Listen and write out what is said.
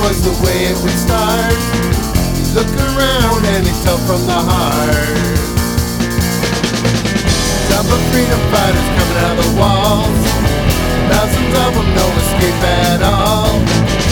was the way it would start. Look around and it's up from the heart. Top of freedom fighters coming out of the walls. Thousands of them, no escape at all.